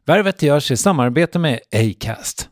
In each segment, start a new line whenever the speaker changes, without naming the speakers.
Värvet görs i samarbete med Acast.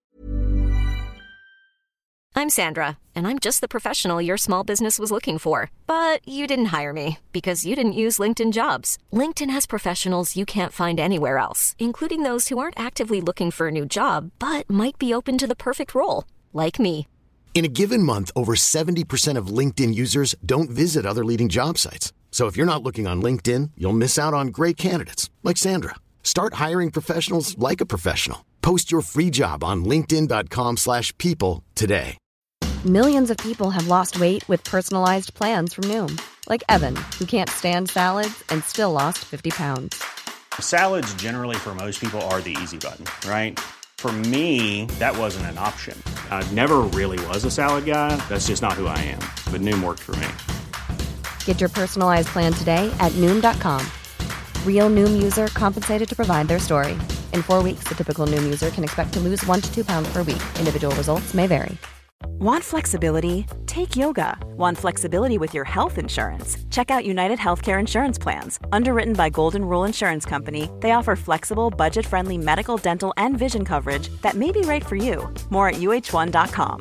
I'm Sandra, and I'm just the professional your small business was looking for. But you didn't hire me because you didn't use LinkedIn Jobs. LinkedIn has professionals you can't find anywhere else, including those who aren't actively looking for a new job, but might be open to the perfect role, like me.
In a given month, over 70% of LinkedIn users don't visit other leading job sites. So if you're not looking on LinkedIn, you'll miss out on great candidates like Sandra. Start hiring professionals like a professional. Post your free job on linkedin.com/people today.
Millions of people have lost weight with personalized plans from Noom. Like Evan, who can't stand salads and still lost 50 pounds.
Salads generally for most people are the easy button, right? For me, that wasn't an option. I never really was a salad guy. That's just not who I am. But Noom worked for me.
Get your personalized plan today at Noom.com. Real Noom user compensated to provide their story. In 4 weeks, the typical Noom user can expect to lose 1 to 2 pounds per week. Individual results may vary.
Want flexibility? Take yoga. Want flexibility with your health insurance? Check out United Healthcare Insurance Plans. Underwritten by Golden Rule Insurance Company, they offer flexible, budget-friendly medical, dental, and vision coverage that may be right for you. More at uh1.com.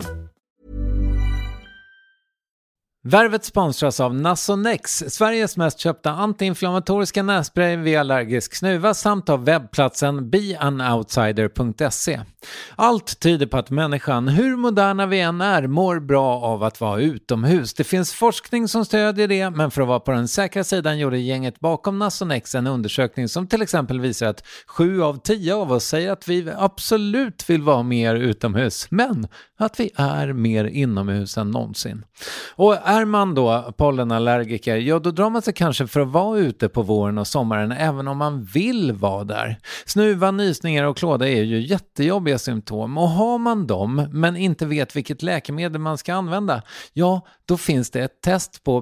Värvet sponsras av Nasonex, Sveriges mest köpta antiinflammatoriska nässpray vid allergisk snuva, samt av webbplatsen beanoutsider.se. Allt tyder på att människan, hur moderna vi än är, mår bra av att vara utomhus. Det finns forskning som stödjer det, men för att vara på den säkra sidan gjorde gänget bakom Nasonex en undersökning som till exempel visar att 7 av 10 av oss säger att vi absolut vill vara mer utomhus, men att vi är mer inomhus än någonsin. Och är man då pollenallergiker, ja då drar man sig kanske för att vara ute på våren och sommaren även om man vill vara där. Snuva, nysningar och klåda är ju jättejobbiga symptom, och har man dem men inte vet vilket läkemedel man ska använda, ja då finns det ett test på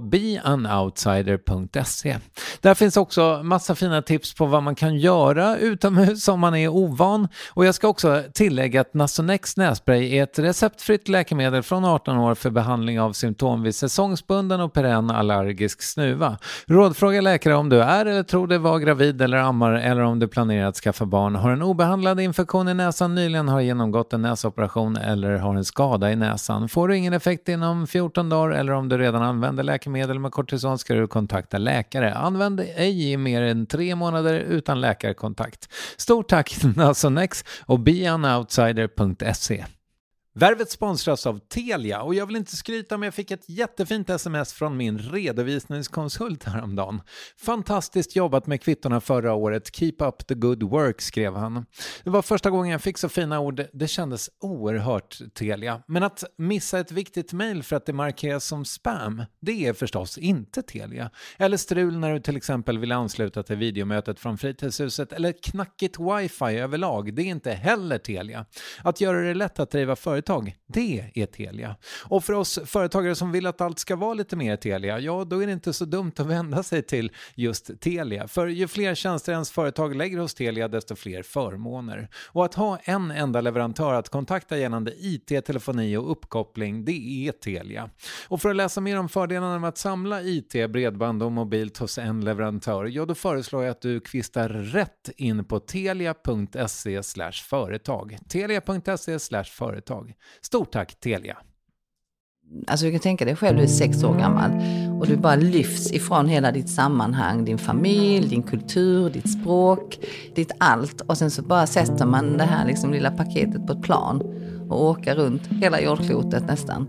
beanoutsider.se. Där finns också massa fina tips på vad man kan göra utomhus om man är ovan, och jag ska också tillägga att Nasonex nässpray är ett receptfritt läkemedel från 18 år för behandling av symptom vid säsongsbunden och perenn allergisk snuva. Rådfråga läkare om du är eller tror dig vara gravid eller ammar, eller om du planerar att skaffa barn, har en obehandlad infektion i näsan, nyligen har genomgått en näsoperation eller har en skada i näsan. Får du ingen effekt inom 14 dagar eller om du redan använder läkemedel med kortison ska du kontakta läkare. Använd ej i mer än 3 månader utan läkarkontakt. Stort tack Nasonex och beanoutsider.se. Värvet sponsras av Telia, och jag vill inte skryta, men jag fick ett jättefint sms från min redovisningskonsult häromdagen. Fantastiskt jobbat med kvittorna förra året. Keep up the good work, skrev han. Det var första gången jag fick så fina ord. Det kändes oerhört Telia. Men att missa ett viktigt mejl för att det markeras som spam, det är förstås inte Telia. Eller strul när du till exempel vill ansluta till videomötet från fritidshuset, eller knackigt wifi överlag, det är inte heller Telia. Att göra det lätt att driva företag, det är Telia. Och för oss företagare som vill att allt ska vara lite mer Telia, ja då är det inte så dumt att vända sig till just Telia. För ju fler tjänster ens företag lägger hos Telia, desto fler förmåner. Och att ha en enda leverantör att kontakta gällande IT, telefoni och uppkoppling, det är Telia. Och för att läsa mer om fördelarna med att samla IT, bredband och mobilt hos en leverantör, ja då föreslår jag att du kvistar rätt in på telia.se/företag. Telia.se/företag. Stort tack Telia.
Alltså du kan tänka dig själv, du är 6 år gammal och du bara lyfts ifrån hela ditt sammanhang, din familj, din kultur, ditt språk, ditt allt, och sen så bara sätter man det här liksom lilla paketet på ett plan och åker runt hela jordklotet nästan.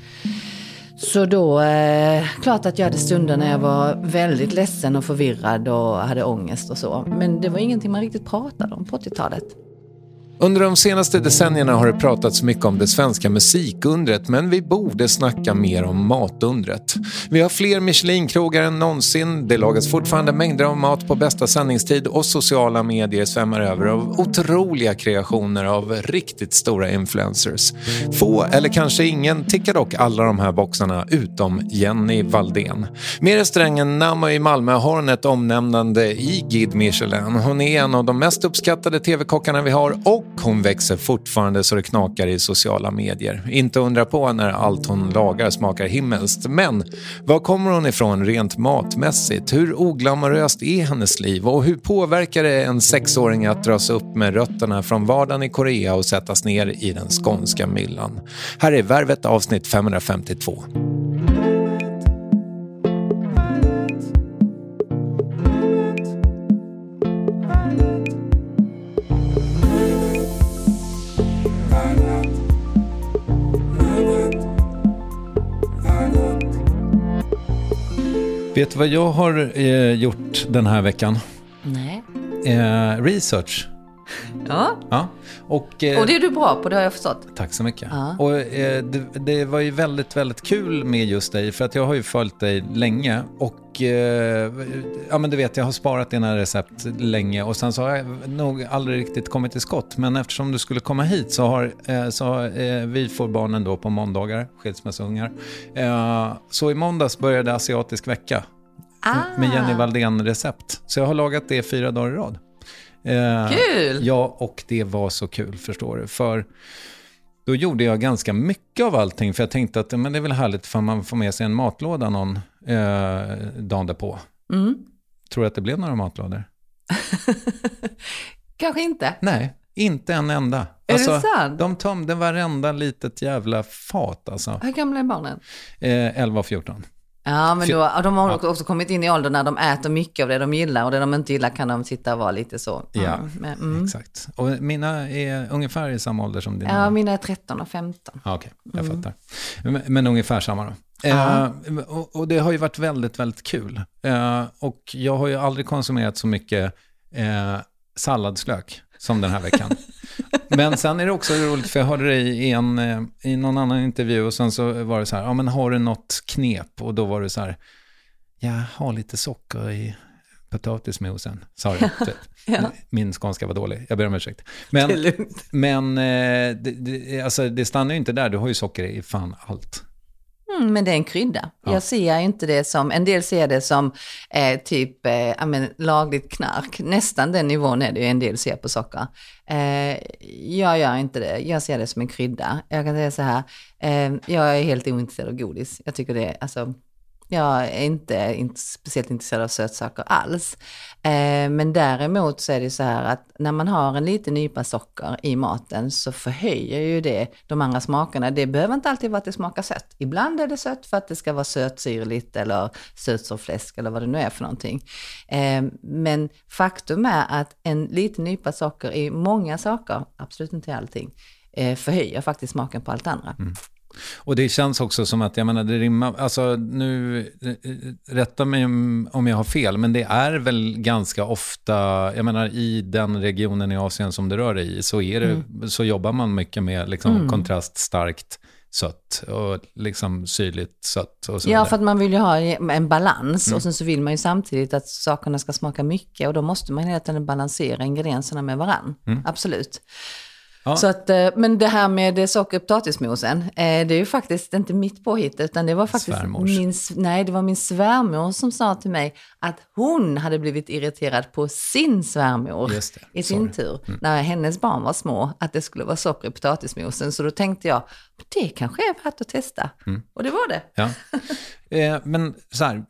Så då, klart att jag hade stunder när jag var väldigt ledsen och förvirrad och hade ångest och så, men det var ingenting man riktigt pratade om på 80-talet.
Under de senaste decennierna har det pratats mycket om det svenska musikundret, men vi borde snacka mer om matundret. Vi har fler Michelin-krogar än någonsin, det lagas fortfarande mängder av mat på bästa sändningstid och sociala medier svämmar över av otroliga kreationer av riktigt stora influencers. Få, eller kanske ingen, tickar dock alla de här boxarna utom Jenny Valdén. Med restaurangen Nama i Malmö har hon ett omnämnande i Guide Michelin. Hon är en av de mest uppskattade tv-kockarna vi har, och hon växer fortfarande så det knakar i sociala medier. Inte undra på när allt hon lagar smakar himmelskt. Men var kommer hon ifrån rent matmässigt? Hur oglamoröst är hennes liv? Och hur påverkar det en 6-åring att dras upp med rötterna från vardagen i Korea och sättas ner i den skånska myllan? Här är Värvet avsnitt 552. Vet du vad jag har gjort den här veckan?
Nej.
Research.
Ja.
Och
det är du bra på, det har jag förstått.
Tack så mycket.
Ja.
Och det var ju väldigt, väldigt kul med just dig. För att jag har ju följt dig länge. Och ja, men du vet, jag har sparat dina recept länge. Och sen så har jag nog aldrig riktigt kommit till skott. Men eftersom du skulle komma hit så har vi får barnen då på måndagar, skilsmässungar. Så i måndags började asiatisk vecka. Med Jenny Valdén recept. Så jag har lagat det 4 dagar i rad.
Kul!
Ja, och det var så kul, förstår du. För då gjorde jag ganska mycket av allting. För jag tänkte att men det är väl härligt för man får med sig en matlåda någon dagen därpå. Tror du att det blev några matlådor?
Kanske inte.
Nej, inte en enda.
Är det sant?
De tömde varenda litet jävla fat. Alltså.
Hur gamla är barnen?
11 och 14.
Ja, men de har också kommit in i åldern när de äter mycket av det de gillar och det de inte gillar kan de sitta och vara lite så.
Ja, exakt. Och mina är ungefär i samma ålder som dina?
Ja, mina är 13 och 15.
Okej, jag fattar. Men ungefär samma då. Och det har ju varit väldigt, väldigt kul. Och jag har ju aldrig konsumerat så mycket salladslök som den här veckan. Men sen är det också roligt för jag hörde dig i någon annan intervju och sen så var det så här, ja men har du något knep? Och då var det så här, jag har lite socker i potatismosen, sa jag typ.
Ja.
Min skånska var dålig, jag ber om ursäkt. Men alltså, det stannar ju inte där, du har ju socker i fan allt.
Men det är en krydda.
Ja.
Jag ser inte det som, en del ser det som typ lagligt knark. Nästan den nivån är det ju en del ser på socker. Jag gör inte det. Jag ser det som en krydda. Jag kan säga så här, jag är helt ointresserad av godis. Jag tycker det, alltså, jag är inte speciellt intresserad av sötsaker alls. Men däremot så är det så här att när man har en liten nypa socker i maten så förhöjer ju det de andra smakerna. Det behöver inte alltid vara att det smakar sött. Ibland är det sött för att det ska vara sötsyrligt eller sötsorfläsk eller vad det nu är för någonting. Men faktum är att en liten nypa socker i många saker, absolut inte allting, förhöjer faktiskt smaken på allt andra.
Och det känns också som att, jag menar, det rimmar, alltså nu, rätta mig om jag har fel, men det är väl ganska ofta, jag menar i den regionen i Asien som det rör dig i, så är det, så jobbar man mycket med liksom kontraststarkt sött och liksom syrligt sött och så vidare.
Ja, för att man vill ju ha en balans och sen så vill man ju samtidigt att sakerna ska smaka mycket och då måste man hela tiden balansera ingredienserna med varann. Absolut.
Ja.
Så att, men det här med socker och potatismosen, det är ju faktiskt inte mitt påhitt utan det var faktiskt min svärmor som sa till mig att hon hade blivit irriterad på sin svärmor i sin tur när hennes barn var små, att det skulle vara socker i potatismosen. Så då tänkte jag, det kanske är värt att testa. Och det var det.
Ja. Men så här,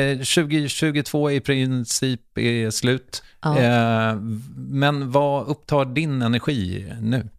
2022 i princip är slut. Ja. Men vad upptar din energi nu?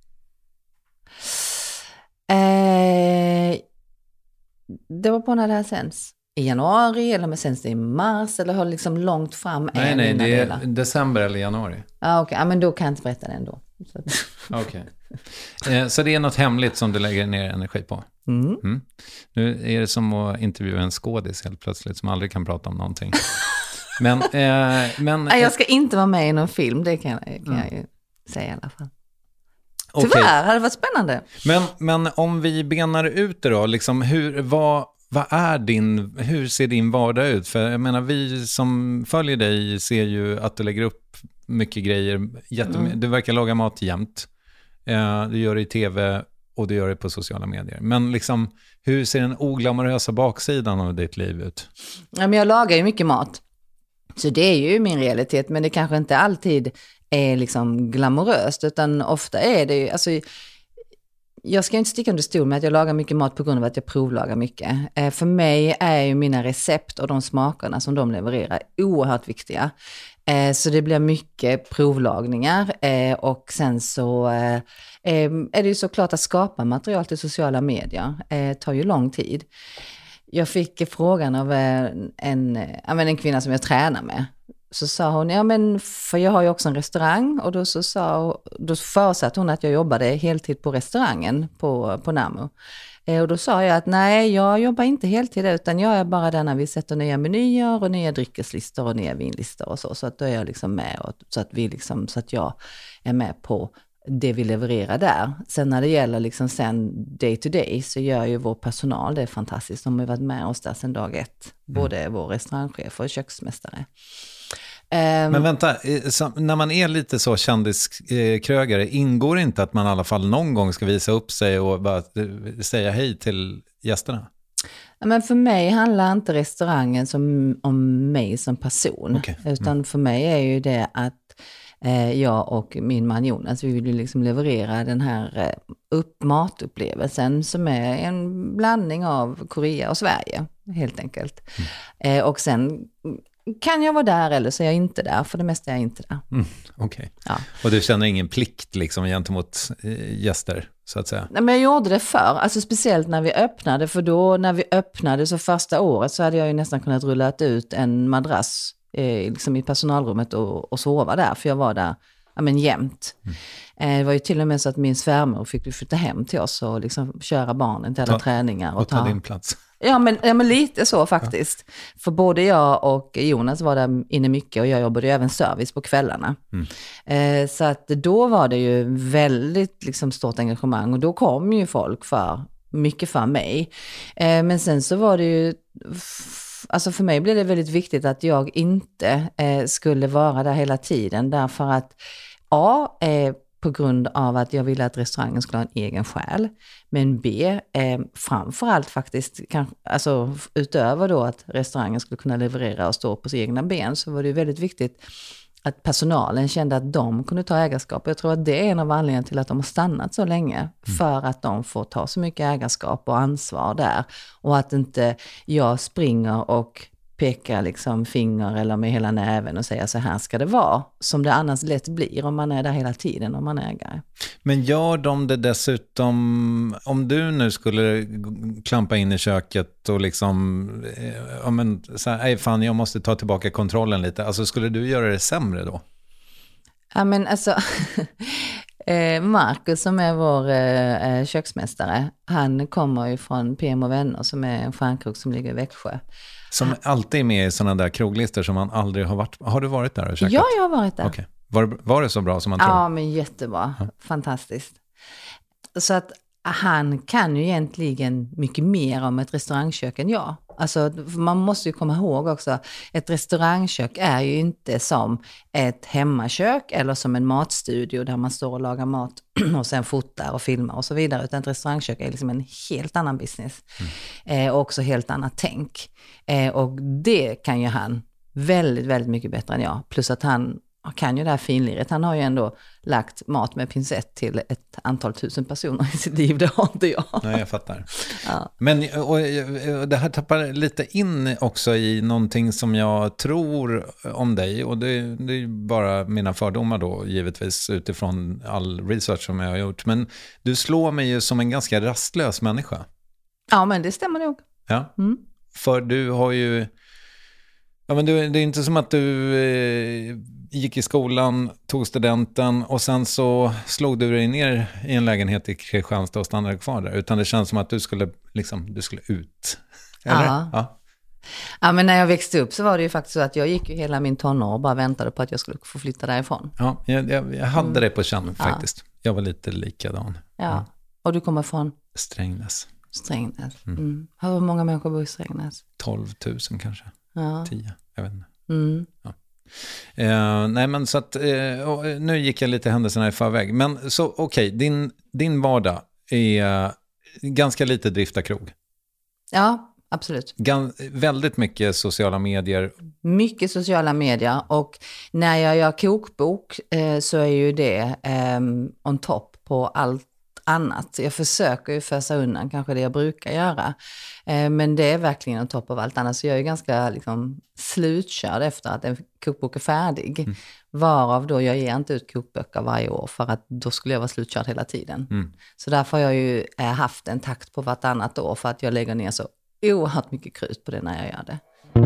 Det var på när det här sänds. I januari eller med sänds det i mars eller har liksom långt fram?
Nej, det är december eller januari.
Okej, men då kan jag inte berätta det ändå.
Okej. Så det är något hemligt som du lägger ner energi på? Nu är det som att intervjua en skådis helt plötsligt som aldrig kan prata om någonting. Men
jag ska inte vara med i någon film, det kan jag ju säga i alla fall. Tyvärr, hade det varit spännande.
Men om vi benar ut det då, liksom, hur ser din vardag ut? För jag menar, vi som följer dig ser ju att du lägger upp mycket grejer. Du verkar laga mat jämt. Du gör det i tv och du gör det på sociala medier. Men liksom, hur ser den oglamorösa baksidan av ditt liv ut? Ja,
men jag lagar ju mycket mat. Så det är ju min realitet, men det kanske inte alltid är liksom glamoröst, utan ofta är det ju, alltså, jag ska inte sticka under stol med att jag lagar mycket mat på grund av att jag provlagar mycket. För mig är ju mina recept och de smakerna som de levererar oerhört viktiga. Så det blir mycket provlagningar och sen så är det ju såklart att skapa material till sociala medier. Tar ju lång tid. Jag fick frågan av en kvinna som jag tränar med. Så sa hon, ja men för jag har ju också en restaurang, och då förutsatte hon att jag jobbade heltid på restaurangen på Namo. Och då sa jag att nej, jag jobbar inte heltid, utan jag är bara där när vi sätter nya menyer och nya dryckeslistor och nya vinlistor och så att då är jag liksom med, och så att jag är med på det vi levererar där. Sen när det gäller liksom sen day to day så gör ju vår personal det fantastiskt. De har varit med oss där sedan dag ett, både vår restaurangchef och köksmästare.
Men vänta, när man är lite så kändiskrögare, ingår inte att man i alla fall någon gång ska visa upp sig och bara säga hej till gästerna?
Men för mig handlar inte restaurangen om mig som person. Okay. Utan för mig är ju det att jag och min man Jonas, vi vill ju liksom leverera den här matupplevelsen som är en blandning av Korea och Sverige, helt enkelt. Och sen kan jag vara där eller så är jag inte där, för det mesta är jag inte där.
Okej. Ja. Och du känner ingen plikt liksom gentemot gäster, så att säga?
Nej, men jag gjorde det förr, alltså speciellt när vi öppnade, för då när vi öppnade så första året så hade jag ju nästan kunnat rulla ut en madrass liksom i personalrummet och sova där, för jag var där jämt. Det var ju till och med så att min svärmor fick flytta hem till oss och liksom köra barnen till alla träningar. Och ta din plats. Ja men lite så faktiskt. Ja. För både jag och Jonas var där inne mycket, och jag jobbade ju även service på kvällarna. Så att då var det ju väldigt liksom stort engagemang, och då kom ju folk mycket för mig. Men sen så var det ju, alltså för mig blev det väldigt viktigt att jag inte skulle vara där hela tiden, därför att på grund av att jag ville att restaurangen skulle ha en egen själ, men B, framförallt faktiskt, alltså utöver då att restaurangen skulle kunna leverera och stå på sina egna ben, så var det väldigt viktigt att personalen kände att de kunde ta ägarskap. Jag tror att det är en av anledningarna till att de har stannat så länge, för att de får ta så mycket ägarskap och ansvar där, och att inte jag springer och pekar liksom finger eller med hela näven och säger så här ska det vara, som det annars lätt blir om man är där hela tiden, om man är ägare.
Men gör de det dessutom, om du nu skulle klampa in i köket och liksom så här, fan jag måste ta tillbaka kontrollen lite, alltså skulle du göra det sämre då?
Ja men alltså Marcus som är vår köksmästare, han kommer ju från PM och Vänner som är en stjärnkrog som ligger i Växjö. Som
alltid är med i sådana där kroglistor som man aldrig har varit. Har du varit där och käkat?
Ja, jag har varit där.
Okay. Var det så bra som man tror?
Ja, men jättebra. Ja. Fantastiskt. Så att han kan ju egentligen mycket mer om ett restaurangkök än jag. Alltså man måste ju komma ihåg också, ett restaurangkök är ju inte som ett hemmakök eller som en matstudio där man står och lagar mat och sen fotar och filmar och så vidare, utan ett restaurangkök är liksom en helt annan business och också helt annat tänk. Och det kan ju han väldigt, väldigt mycket bättre än jag, plus att han kan ju det här finliret. Han har ju ändå lagt mat med pincett till ett antal tusen personer i sitt liv. Det har inte jag.
Nej, jag fattar. Ja. Men och det här tappar lite in också i någonting som jag tror om dig. Och det är bara mina fördomar då, givetvis, utifrån all research som jag har gjort. Men du slår mig ju som en ganska rastlös människa.
Ja, men det stämmer nog.
Ja, för du har ju... Ja, men det är inte som att du gick i skolan, tog studenten och sen så slog du dig ner i en lägenhet i Kristianstad och stannade kvar där. Utan det känns som att du skulle ut. Eller? Ja.
Ja, men när jag växte upp så var det ju faktiskt så att jag gick ju hela min tonår och bara väntade på att jag skulle få flytta därifrån.
Ja, jag hade det på känn faktiskt. Jag var lite likadan.
Ja, och du kommer från?
Strängnäs.
Hur många människor bor i Strängnäs?
12 000 kanske. Ja. 10, jag vet inte. Ja. Nej men så att nu gick jag lite händelserna i förväg. Men så okej, din vardag är ganska lite drifta krog.
Ja, absolut.
Väldigt mycket sociala medier.
Mycket sociala medier, och när jag gör kokbok så är ju det on top på allt annat. Jag försöker ju fösa undan kanske det jag brukar göra, men det är verkligen on top av allt annat. Så jag är ganska liksom slutkörd efter att en kokbok är färdig. Varav då jag ger inte ut kokböcker varje år, för att då skulle jag vara slutkörd hela tiden. Så därför har jag ju haft en takt på vartannat år, för att jag lägger ner så oerhört mycket krut på det när jag gör det.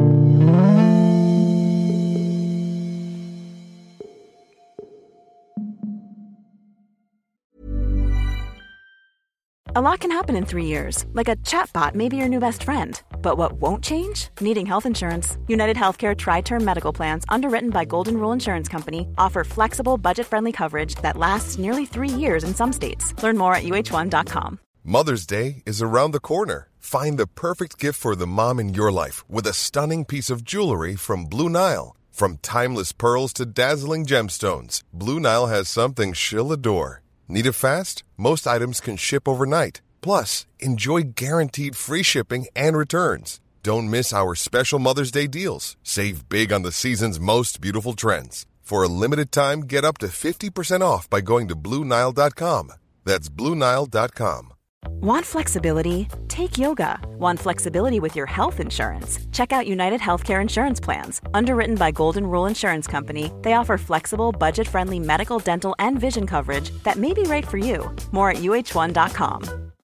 A lot can happen in 3 years, like a chatbot may be your new best friend. But what won't change? Needing health insurance. United Healthcare Tri-Term Medical Plans, underwritten by Golden Rule Insurance Company, offer flexible, budget-friendly coverage that lasts nearly 3 years in some states. Learn more at uh1.com.
Mother's Day is around the corner. Find the perfect gift for the mom in your life with a stunning piece of jewelry from Blue Nile. From timeless pearls to dazzling gemstones, Blue Nile has something she'll adore. Need it fast? Most items can ship overnight. Plus, enjoy guaranteed free shipping and returns. Don't miss our special Mother's Day deals. Save big on the season's most beautiful trends. For a limited time, get up to 50% off by going to BlueNile.com. That's BlueNile.com.
Want flexibility? Take yoga. Want flexibility with your health insurance? Check out United Healthcare Insurance Plans. Underwritten by Golden Rule Insurance Company, they offer flexible, budget-friendly medical, dental, and vision coverage that may be right for you. More at uh1.com.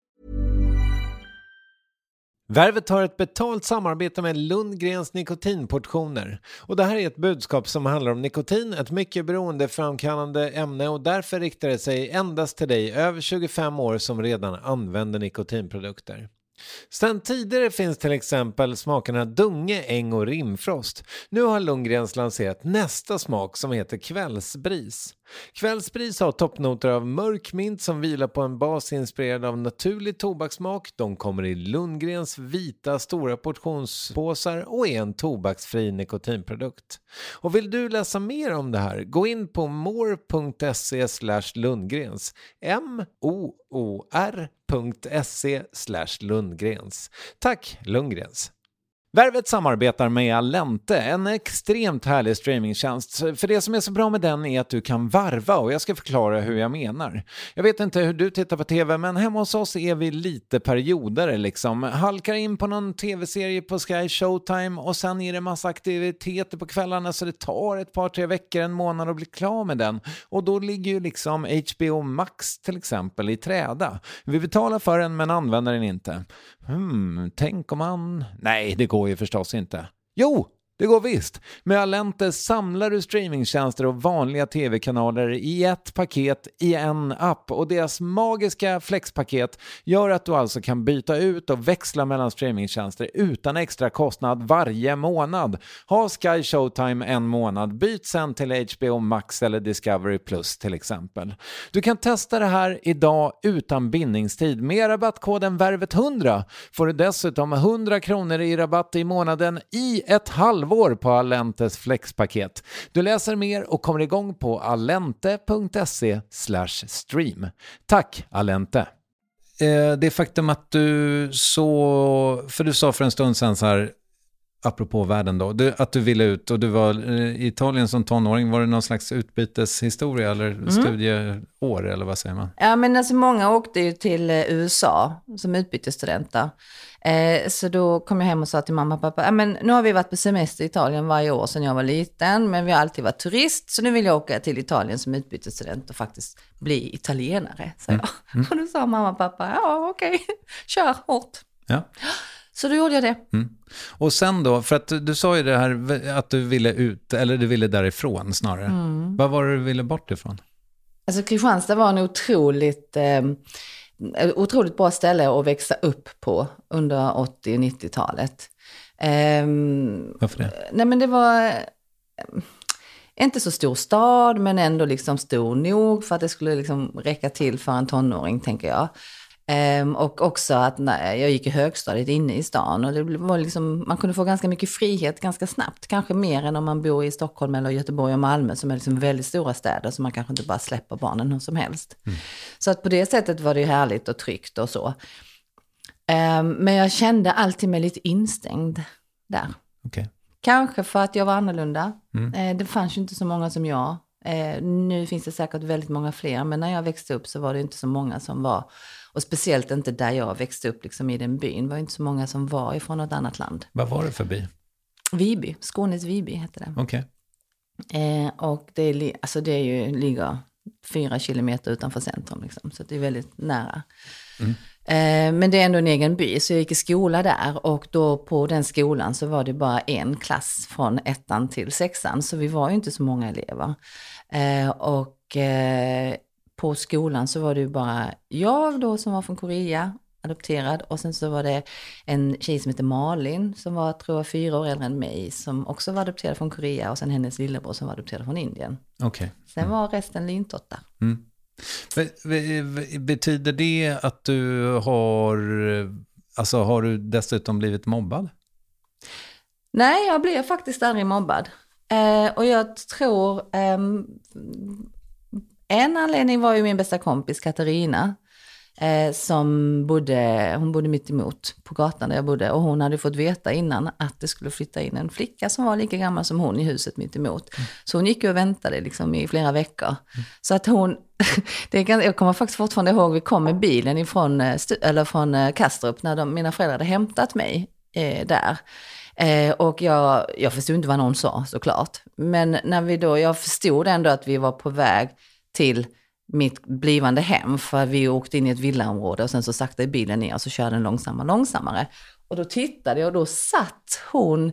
Värvet har ett betalt samarbete med Lundgrens nikotinportioner. Och det här är ett budskap som handlar om nikotin, ett mycket beroendeframkallande ämne, och därför riktar det sig endast till dig över 25 år som redan använder nikotinprodukter. Sedan tidigare finns till exempel smakerna Dunge, Äng och Rimfrost. Nu har Lundgrens lanserat nästa smak som heter Kvällsbris. Kvällsbris har toppnoter av mörk mint som vilar på en bas inspirerad av naturlig tobakssmak. De kommer i Lundgrens vita stora portionspåsar och är en tobaksfri nikotinprodukt. Och vill du läsa mer om det här, gå in på more.se/Lundgrens. moor.se/Lundgrens. Tack Lundgrens. Värvet samarbetar med Allente, en extremt härlig streamingtjänst. För det som är så bra med den är att du kan varva, och jag ska förklara hur jag menar. Jag vet inte hur du tittar på tv, men hemma hos oss är vi lite perioder liksom. Halkar in på någon tv-serie på Sky Showtime och sen är det massa aktiviteter på kvällarna, så det tar ett par, 3 veckor, en månad att bli klar med den. Och då ligger ju liksom HBO Max till exempel i träda. Vi betalar för den men använder den inte. Tänk om man... Nej, det går ju förstås inte. Jo, det går visst. Med Allente samlar du streamingtjänster och vanliga tv-kanaler i ett paket i en app, och deras magiska flexpaket gör att du alltså kan byta ut och växla mellan streamingtjänster utan extra kostnad varje månad. Ha Sky Showtime en månad, byt sen till HBO Max eller Discovery Plus till exempel. Du kan testa det här idag utan bindningstid. Med rabattkoden VÄRVET100 får du dessutom 100 kronor i rabatt i månaden i ett halvår på Allentes flexpaket. Du läser mer och kommer igång på allente.se/stream. Tack Allente. Det faktum att du för du sa för en stund sedan så här, apropå världen då, att du ville ut och du var i Italien som tonåring. Var det någon slags utbyteshistoria eller studieår eller vad säger man?
Ja, men alltså många åkte ju till USA som utbytesstudenter. Så då kom jag hem och sa till mamma och pappa, men nu har vi varit på semester i Italien varje år sedan jag var liten, men vi har alltid varit turist, så nu vill jag åka till Italien som utbytesstudent och faktiskt bli italienare, sa jag. Och då sa mamma och pappa, ja okej, kör hårt. Ja. Så då gjorde jag det.
Och sen då, för att du sa ju det här att du ville ut, eller du ville därifrån snarare. Vad var det du ville bort ifrån?
Alltså Kristianstad var en otroligt bra ställe att växa upp på under 80- och 90-talet.
Varför det?
Nej, men det var inte så stor stad, men ändå liksom stor nog för att det skulle liksom räcka till för en tonåring, tänker jag. Och också att jag gick i högstadiet inne i stan, och det var liksom, man kunde få ganska mycket frihet ganska snabbt, kanske mer än om man bor i Stockholm eller Göteborg och Malmö som är liksom väldigt stora städer, så man kanske inte bara släpper barnen hur som helst. Så att på det sättet var det härligt och tryggt och så. Men jag kände alltid mig lite instängd där.
Okay.
Kanske för att jag var annorlunda. Det fanns ju inte så många som jag. Nu finns det säkert väldigt många fler. Men när jag växte upp så var det inte så många som var. Och speciellt inte där jag växte upp liksom i den byn. Det var inte så många som var ifrån något annat land.
Vad var det för by?
Viby. Skånes Viby heter det.
Okej.
Och det ligger 4 kilometer utanför centrum. Liksom, så det är väldigt nära. Men det är ändå en egen by, så jag gick i skola där. Och då på den skolan så var det bara en klass från 1:an till 6:an. Så vi var ju inte så många elever. På skolan så var det ju bara jag då som var från Korea, adopterad. Och sen så var det en tjej som heter Malin som var, tror jag, 4 år äldre än mig, som också var adopterad från Korea. Och sen hennes lillebror som var adopterad från Indien.
Okay.
Sen var resten lintottar.
Betyder det att du har du dessutom blivit mobbad?
Nej, jag blev faktiskt aldrig mobbad. Och jag tror en anledning var ju min bästa kompis Katarina, som bodde mitt emot på gatan där jag bodde, och hon hade fått veta innan att det skulle flytta in en flicka som var lika gammal som hon i huset mitt emot. Så hon gick och väntade liksom i flera veckor. Så att hon jag kommer faktiskt fortfarande ihåg, vi kom med bilen från Kastrup när mina föräldrar hade hämtat mig där. Och jag förstod inte vad någon sa, såklart. Men när jag förstod ändå att vi var på väg till mitt blivande hem, för vi åkte in i ett villaområde och sen så saktade bilen ner och så körde den långsammare. Och då tittade jag och då satt hon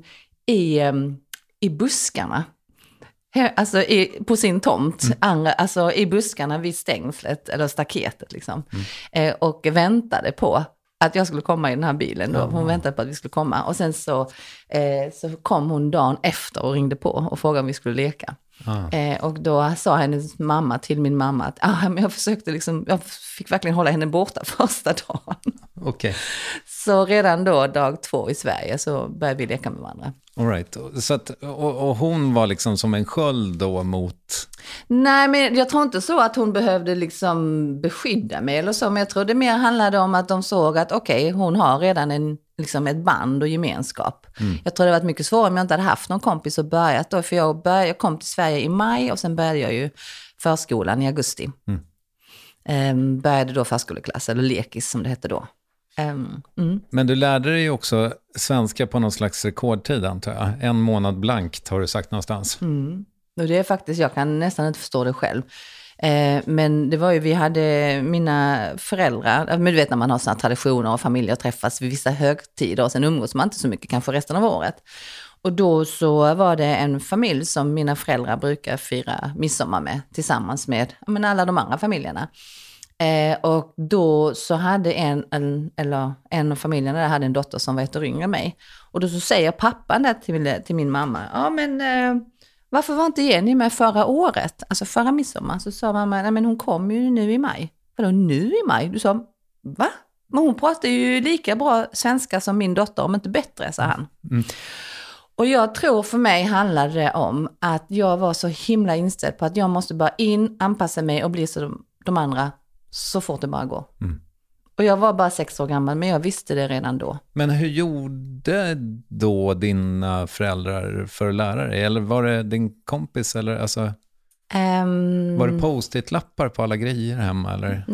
i buskarna. Alltså på sin tomt, alltså i buskarna vid stängslet eller staketet liksom. Och väntade på att jag skulle komma i den här bilen då. Hon väntade på att vi skulle komma. Och sen så kom hon dagen efter och ringde på och frågade om vi skulle leka. Och då sa hennes mamma till min mamma att men jag fick verkligen hålla henne borta första dagen.
Okay.
Så redan då, dag 2 i Sverige, så började vi leka med varandra.
All right. Så att, och hon var liksom som en sköld då mot...
Nej, men jag tror inte så att hon behövde liksom beskydda mig eller så. Men jag tror det mer handlade om att de såg att hon har redan ett band och gemenskap. Jag tror det var mycket svårare om jag inte hade haft någon kompis och börjat då. För jag kom till Sverige i maj och sen började jag ju förskolan i augusti. Började då förskoleklass, eller lekis som det hette då.
Men du lärde dig också svenska på någon slags rekordtid, antar jag. 1 månad blankt har du sagt någonstans.
Och det är faktiskt, jag kan nästan inte förstå det själv. Men det var ju, vi hade mina föräldrar, men du vet när man har sådana traditioner och familjer träffas vid vissa högtider och sen umgås man inte så mycket, kanske resten av året. Och då så var det en familj som mina föräldrar brukar fira midsommar med tillsammans med alla de andra familjerna. Och då så hade en av familjerna där hade en dotter som var 1 år yngre än mig. Och då så säger pappan där till min mamma, varför var inte Jenny med förra året? Alltså förra midsommar. Så sa mamma, nej men hon kom ju nu i maj. Vadå nu i maj? Du sa, va? Men hon pratar ju lika bra svenska som min dotter, om inte bättre, sa han. Och jag tror för mig handlade det om att jag var så himla inställd på att jag måste bara anpassa mig och bli som de andra så fort det bara går. Och jag var bara 6 år gammal, men jag visste det redan då.
Men hur gjorde då dina föräldrar för att lära dig? Eller var det din kompis? Eller, alltså, var det post-it-lappar på alla grejer hemma? Eller?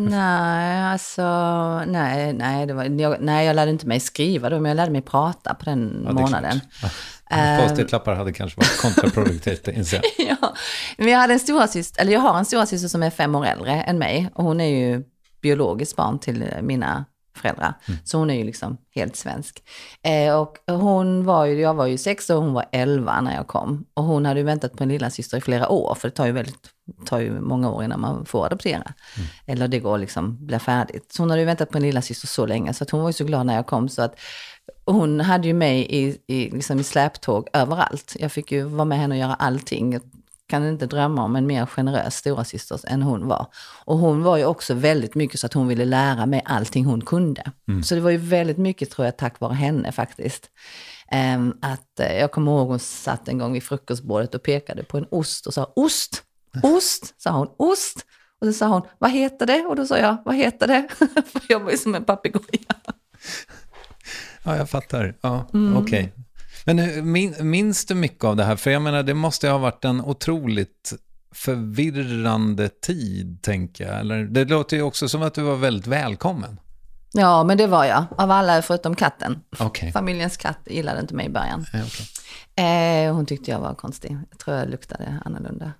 Nej, jag lärde inte mig skriva då, men jag lärde mig prata på den månaden. Post-it-lappar hade kanske varit kontraproduktivt, inser jag.
Ja, men jag har en storasyster som är 5 år äldre än mig, och hon är ju biologiskt barn till mina föräldrar. Så hon är ju liksom helt svensk. Och jag var ju 6 och hon var 11 när jag kom. Och hon hade ju väntat på en lilla syster i flera år, för det tar ju många år innan man får adoptera. Eller det går liksom, blir färdigt. Så hon hade ju väntat på en lilla syster så länge, så att hon var ju så glad när jag kom, så att hon hade ju mig i släptåg överallt. Jag fick ju vara med henne och göra allting. Jag kan inte drömma om en mer generös storasyster än hon var. Och hon var ju också väldigt mycket så att hon ville lära mig allting hon kunde. Så det var ju väldigt mycket, tror jag, tack vare henne faktiskt. Jag kommer ihåg, hon satt en gång vid frukostbordet och pekade på en ost och sa ost, sa hon, ost. Och så sa hon, vad heter det? Och då sa jag, vad heter det? För jag var ju som en papegoja.
Ja, jag fattar. Ja, okej. Men minns du mycket av det här? För jag menar, det måste ha varit en otroligt förvirrande tid, tänker jag. Eller, det låter ju också som att du var väldigt välkommen.
Ja, men det var jag. Av alla förutom katten.
Okay.
Familjens katt gillade inte mig i början. Hon tyckte jag var konstig. Jag tror jag luktade annorlunda.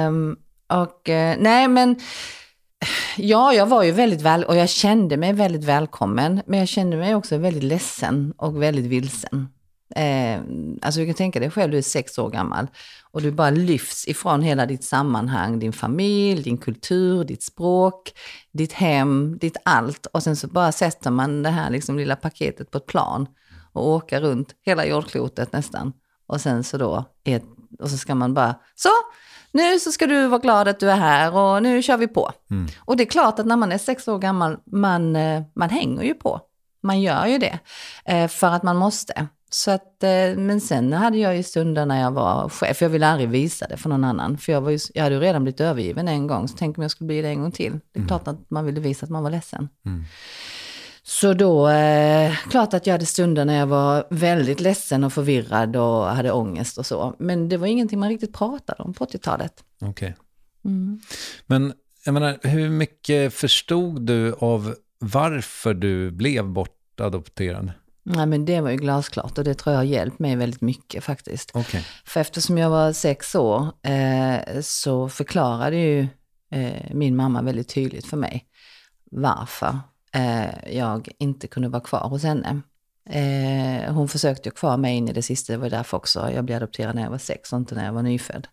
Nej, men... Ja, jag var ju väldigt och jag kände mig väldigt välkommen. Men jag kände mig också väldigt ledsen och väldigt vilsen. Alltså du kan tänka dig själv, du är 6 år gammal och du bara lyfts ifrån hela ditt sammanhang, din familj, din kultur, ditt språk, ditt hem, ditt allt, och sen så bara sätter man det här liksom lilla paketet på ett plan och åker runt hela jordklotet nästan, och sen så då och så ska man bara nu så ska du vara glad att du är här och nu kör vi på. Och det är klart att när man är 6 år gammal man hänger ju på, man gör ju det för att man måste. Så att, men sen hade jag ju stunder när jag var chef. Jag ville aldrig visa det för någon annan. För jag hade ju redan blivit övergiven en gång. Så tänk om jag skulle bli det en gång till. Det är klart att man ville visa att man var ledsen. Så då, klart att jag hade stunder när jag var väldigt ledsen och förvirrad och hade ångest och så. Men det var ingenting man riktigt pratade om på 80-talet.
Okej. Men jag menar, hur mycket förstod du av varför du blev bortadopterad?
Nej, men det var ju glasklart, och det tror jag har hjälpt mig väldigt mycket faktiskt.
Okay.
För eftersom jag var 6 år så förklarade ju min mamma väldigt tydligt för mig varför jag inte kunde vara kvar hos henne. Hon försökte ju kvar mig in i det sista, det var därför också jag blev adopterad när jag var 6 och inte när jag var nyfödd.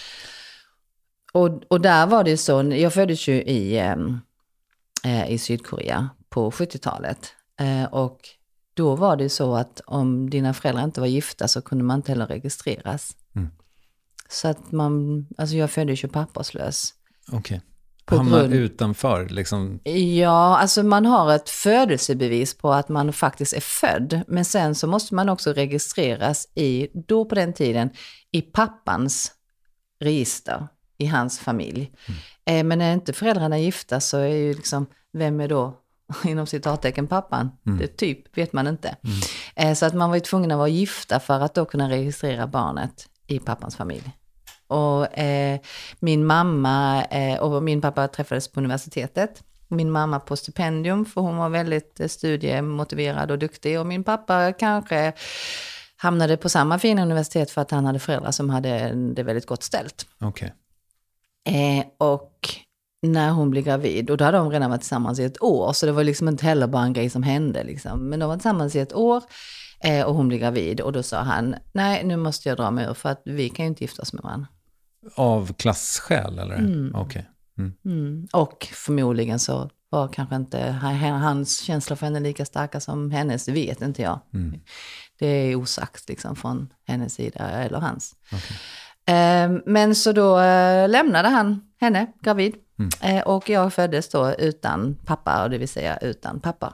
Och där var det ju så, jag föddes ju i Sydkorea på 70-talet och då var det så att om dina föräldrar inte var gifta så kunde man inte heller registreras. Så att jag föddes ju papperslös.
Okej. Hamnar utanför liksom?
Ja, alltså man har ett födelsebevis på att man faktiskt är född. Men sen så måste man också registreras då på den tiden, i pappans register, i hans familj. Men när inte föräldrarna är gifta så är ju liksom, vem är då inom citattecken pappan? Det typ vet man inte. Så att man var ju tvungen att vara gifta för att då kunna registrera barnet i pappans familj. Och min mamma och min pappa träffades på universitetet. Min mamma på stipendium för hon var väldigt studiemotiverad och duktig. Och min pappa kanske hamnade på samma fina universitet för att han hade föräldrar som hade det väldigt gott ställt.
Okej.
Och när hon blev gravid, och då hade de redan varit tillsammans i 1 år, så det var liksom inte heller bara en grej som hände liksom. Men de var tillsammans i 1 år och hon blev gravid, och då sa han, nej nu måste jag dra mig ur för att vi kan ju inte gifta oss med varandra.
Av klasskäl eller? Okej.
Och förmodligen så var kanske inte hans känslor för henne lika starka som hennes, det vet inte jag. Det är osagt liksom från hennes sida eller hans.
Okay.
Men så då lämnade han henne gravid. Och jag föddes då utan pappa, och det vill säga utan pappa.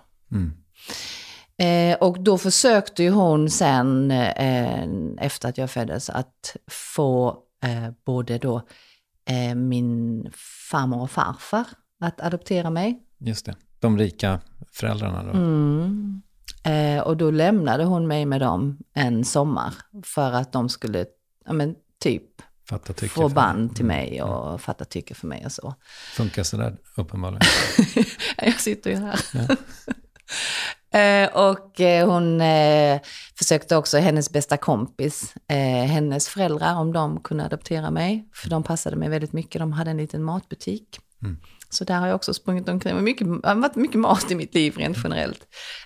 Och då försökte ju hon sen efter att jag föddes att få både då min farmor och farfar att adoptera mig.
Just det, de rika föräldrarna då.
Och då lämnade hon mig med dem en sommar för att de skulle typ få band till mig och fatta tycke för mig och så.
Funkar så där uppenbarligen?
Jag sitter ju här. Ja. Och hon försökte också, hennes bästa kompis, hennes föräldrar, om de kunde adoptera mig. För de passade mig väldigt mycket. De hade en liten matbutik. Så där har jag också sprungit omkring. Det har varit mycket mat i mitt liv rent generellt.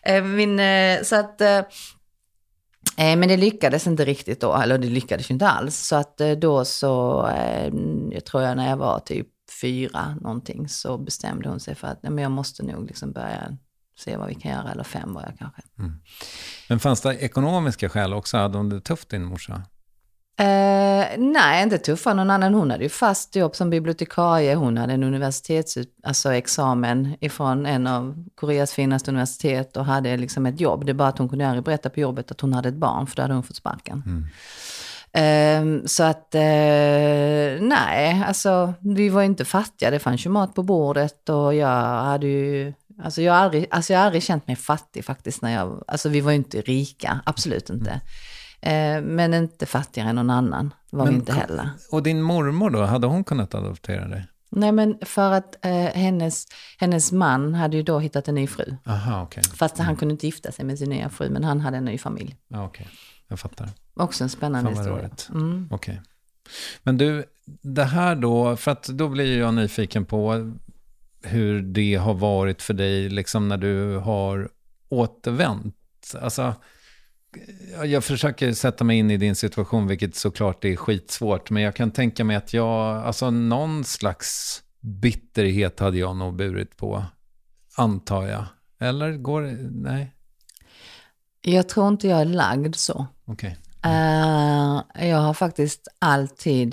Men det lyckades inte riktigt då. Eller det lyckades ju inte alls. Så att då så, jag tror jag när jag var typ 4 någonting, så bestämde hon sig för att men jag måste nog liksom börja se vad vi kan göra, eller 5 var jag kanske.
Men fanns det ekonomiska skäl också? Hade hon det tufft, din morsa?
Nej, inte tuffare någon annan. Hon hade ju fast jobb som bibliotekarie. Hon hade en examen ifrån en av Koreas finaste universitet och hade liksom ett jobb. Det är bara att hon kunde aldrig berätta på jobbet att hon hade ett barn, för då hade hon fått sparken. Så att nej, alltså vi var inte fattiga. Det fanns ju mat på bordet och jag hade ju Alltså jag har aldrig känt mig fattig faktiskt alltså vi var ju inte rika, absolut inte. Men inte fattigare än någon annan, var vi inte heller.
Och din mormor då, hade hon kunnat adoptera dig?
Nej, men för att hennes man hade ju då hittat en ny fru.
Aha, okej.
Fast han kunde inte gifta sig med sin nya fru, men han hade en ny familj.
Ja, okej. Jag fattar.
Också en spännande historia.
Okej. Men du, det här då, för att då blir jag nyfiken på hur det har varit för dig liksom när du har återvänt. Alltså, jag försöker sätta mig in i din situation, vilket såklart är skitsvårt, men jag kan tänka mig att alltså någon slags bitterhet hade jag nog burit på, antar jag. Eller går det? Nej.
Jag tror inte jag är lagd så.
Okej.
Jag har faktiskt alltid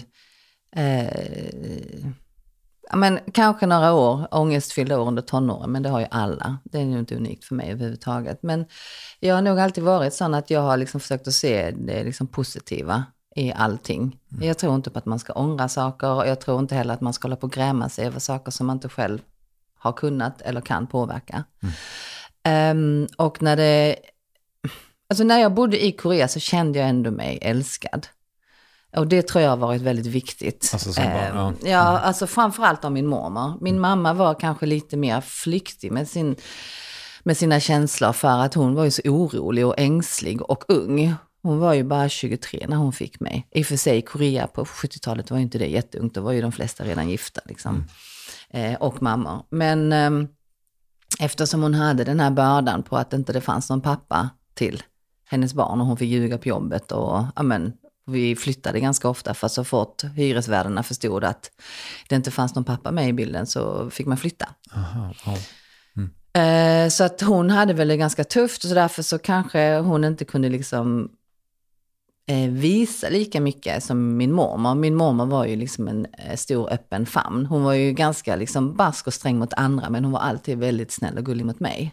men kanske några ångestfyllda år under tonåren, men det har ju alla. Det är ju inte unikt för mig överhuvudtaget. Men jag har nog alltid varit sån att jag har liksom försökt att se det liksom positiva i allting. Jag tror inte på att man ska ångra saker, och jag tror inte heller att man ska hålla på och gräma sig över saker som man inte själv har kunnat eller kan påverka. Och när jag bodde i Korea så kände jag ändå mig älskad. Och det tror jag har varit väldigt viktigt.
Alltså som barn,
ja, alltså framförallt av min mormor. Min mamma var kanske lite mer flyktig med sina känslor, för att hon var ju så orolig och ängslig och ung. Hon var ju bara 23 när hon fick mig. I och för sig i Korea på 70-talet var ju inte det jätteungt. Då var ju de flesta redan gifta liksom. Och mammor. Men eftersom hon hade den här bördan på att inte det fanns någon pappa till hennes barn, och hon fick ljuga på jobbet, och vi flyttade ganska ofta, för så fort hyresvärdarna förstod att det inte fanns någon pappa med i bilden så fick man flytta.
Aha, ja.
Så att hon hade väl det ganska tufft, och så därför så kanske hon inte kunde liksom visa lika mycket som min mormor. Min mormor var ju liksom en stor öppen famn. Hon var ju ganska liksom barsk och sträng mot andra, men hon var alltid väldigt snäll och gullig mot mig.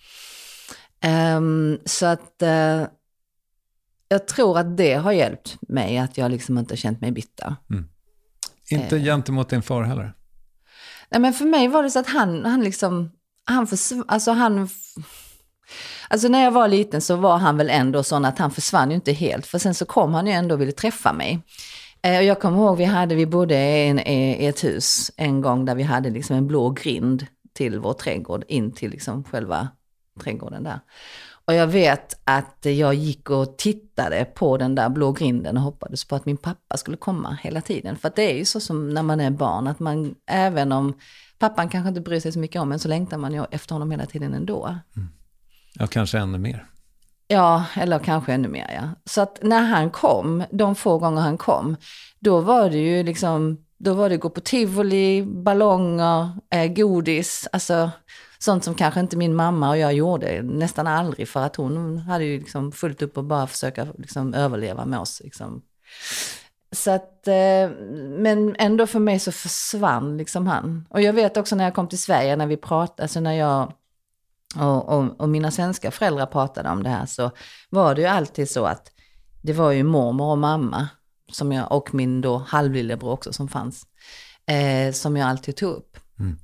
Så att jag tror att det har hjälpt mig, att jag liksom inte känt mig bitter.
Inte gentemot din far heller?
Nej, men för mig var det så att alltså när jag var liten så var han väl ändå sån att han försvann ju inte helt. För sen så kom han ju ändå och ville träffa mig. Och jag kommer ihåg, vi bodde i ett hus en gång där vi hade liksom en blå grind till vår trädgård, in till liksom själva trädgården där. Och jag vet att jag gick och tittade på den där blå grinden och hoppades på att min pappa skulle komma hela tiden. För att det är ju så som när man är barn, att man, även om pappan kanske inte bryr sig så mycket om, men så längtar man ju efter honom hela tiden ändå.
Ja, kanske ännu mer.
Ja, eller kanske ännu mer, ja. Så att när han kom, de få gånger han kom, då var det ju liksom, då var det gå på tivoli, ballonger, godis, alltså sånt som kanske inte min mamma och jag gjorde nästan aldrig, för att hon hade ju liksom fullt upp och bara försöka liksom överleva med oss liksom. Så att, men ändå för mig så försvann liksom han. Och jag vet också när jag kom till Sverige, när vi pratade, alltså när jag och mina svenska föräldrar pratade om det här, så var det ju alltid så att det var ju mormor och mamma som jag, och min då halvlillebror också som fanns, som jag alltid tog upp.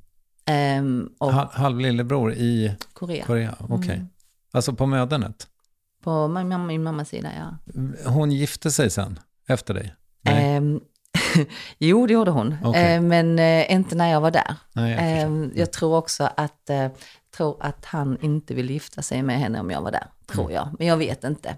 Halvlillebror i Korea. Okej. Alltså på mödernet?
På min mammas sida, ja.
Hon gifte sig sen, efter dig?
Jo, det gjorde hon.
Okay.
Men inte när jag var där.
Nej,
jag tror också att han inte vill gifta sig med henne om jag var där, tror jag. Men jag vet inte.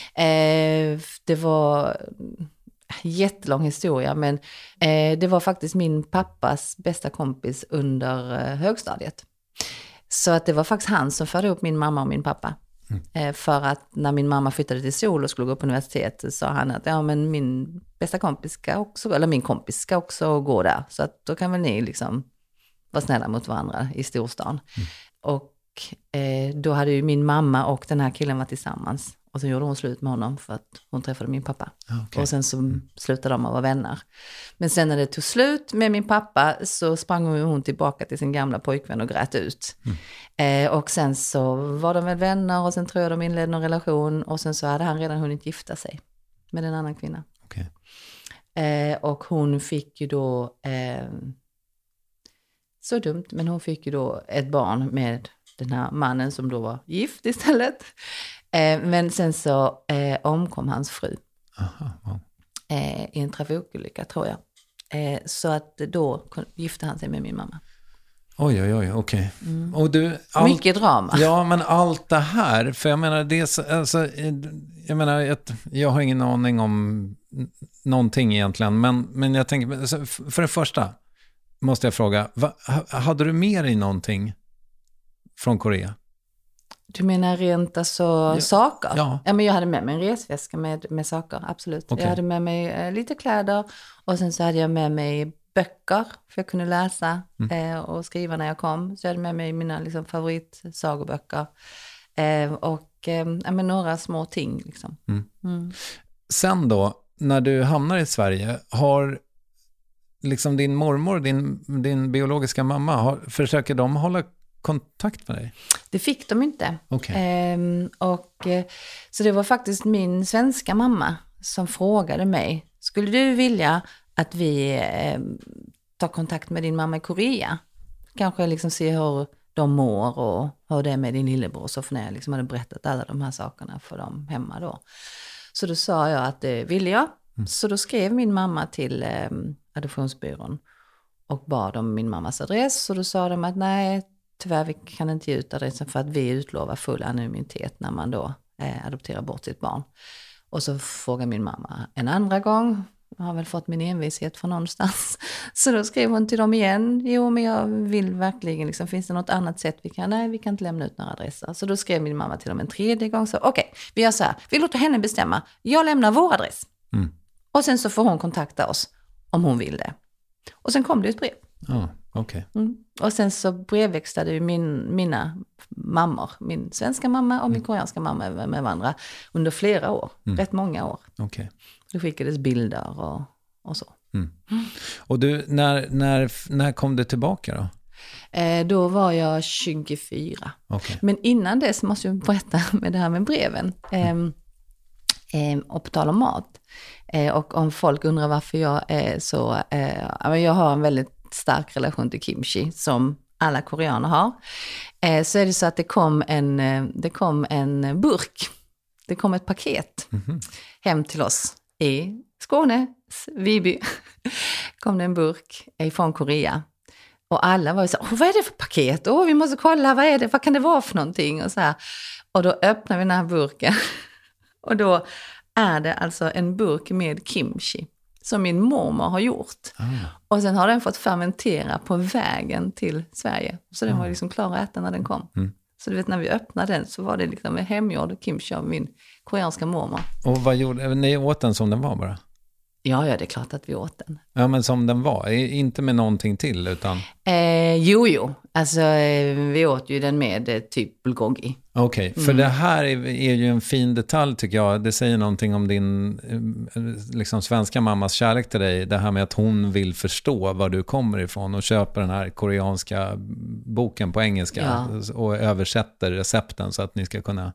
Det var jättelång historia, men det var faktiskt min pappas bästa kompis under högstadiet. Så att det var faktiskt han som förde upp min mamma och min pappa. För att när min mamma flyttade till Seoul och skulle gå på universitet, så sa han att ja, men min bästa kompis ska också, eller min kompis ska också gå där. Så att då kan väl ni liksom vara snälla mot varandra i storstan. Och då hade ju min mamma och den här killen varit tillsammans. Och så gjorde hon slut med honom för att hon träffade min pappa. Okay. Och sen så slutade de att vara vänner. Men sen när det tog slut med min pappa, så sprang hon tillbaka till sin gamla pojkvän och grät ut. Och sen så var de väl vänner, och sen tror jag de inledde en relation. Och sen så hade han redan hunnit gifta sig med en annan kvinna.
Okay.
Och hon fick ju då, så dumt, men hon fick ju då ett barn med den här mannen som då var gift istället. Men sen så omkom hans fru.
Aha, wow.
I en trafikolycka tror jag. Så att då gifte han sig med min mamma.
Oj, okej. Och du,
mycket drama.
Ja, men allt det här, för jag menar, jag har ingen aning om någonting egentligen, men jag tänker, för det första måste jag fråga, hade du med dig någonting från Korea?
Du menar rent alltså saker?
Ja.
Ja, men jag hade med mig en resväska med saker, absolut.
Okay.
Jag hade med mig lite kläder och sen så hade jag med mig böcker, för jag kunde läsa och skriva när jag kom. Så jag hade med mig mina liksom, favoritsagoböcker och några små ting. Liksom.
Sen då, när du hamnar i Sverige, har liksom din mormor, din biologiska mamma, försöker de hålla kontakt med dig?
Det fick de inte.
Okay.
Så det var faktiskt min svenska mamma som frågade mig, skulle du vilja att vi tar kontakt med din mamma i Korea? Kanske liksom se hur de mår och hur det är med din lillebror, så för när jag liksom hade berättat alla de här sakerna för dem hemma då. Så då sa jag att det ville jag. Så då skrev min mamma till adoptionsbyrån och bad om min mammas adress. Och då sa de att nej, tyvärr vi kan inte ge ut adressen för att vi utlovar full anonymitet när man då adopterar bort sitt barn. Och så frågade min mamma en andra gång. Jag har väl fått min envishet från någonstans. Så då skrev hon till dem igen. Jo, men jag vill verkligen, liksom, finns det något annat sätt vi kan? Nej, vi kan inte lämna ut några adresser. Så då skrev min mamma till dem en tredje gång. Så okej, vi gör så här. Vi låter henne bestämma. Jag lämnar vår adress. Och sen så får hon kontakta oss om hon vill det. Och sen kom det ett brev.
Okay.
Och sen så brevväxlade ju mina mammor, min svenska mamma och min koreanska mamma med varandra under flera år. Rätt många år.
Okay.
Det skickades bilder och så.
Och du, när kom du tillbaka då?
Då var jag 24.
Okay.
Men innan dess måste jag berätta med det här med breven. Och på tal om mat. Och om folk undrar varför jag är så... jag har en väldigt stark relation till kimchi som alla koreaner har. Så är det så att det kom en burk. Det kom ett paket hem till oss i Skåne, Viby. Kom det en burk ifrån Korea. Och alla var ju så, vad är det för paket? Vi måste kolla, vad kan det vara för någonting? Och så här. Och då öppnar vi den här burken. Och då är det alltså en burk med kimchi som min mormor har gjort. Och sen har den fått fermentera på vägen till Sverige. Så den var liksom klar att äta när den kom. Så du vet, när vi öppnade den så var det liksom en hemgjord kimchi av min koreanska mormor.
Och vad gjorde ni? Åt den som den var bara?
Ja, det är klart att vi åt den.
Ja, men som den var, inte med någonting till utan...
Jo. Alltså, vi åt ju den med typ bulgogi.
Okej, för det här är ju en fin detalj tycker jag. Det säger någonting om din liksom svenska mammas kärlek till dig. Det här med att hon vill förstå var du kommer ifrån och köper den här koreanska boken på engelska och översätter recepten så att ni ska kunna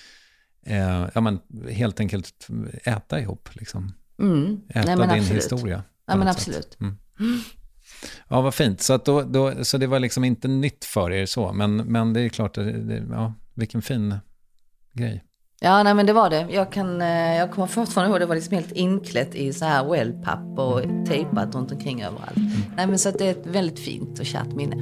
helt enkelt äta ihop liksom. Äta din historia.
Ja, men absolut.
Ja, vad fint. Så, att så det var liksom inte nytt för er så. Men det är klart, vilken fin grej.
Ja, nej, men det var det. Jag kommer fortfarande ihåg, det var liksom helt inklätt i så här wellpapp och tejpat runt omkring överallt. Nej, men så att det är ett väldigt fint och kärt minne.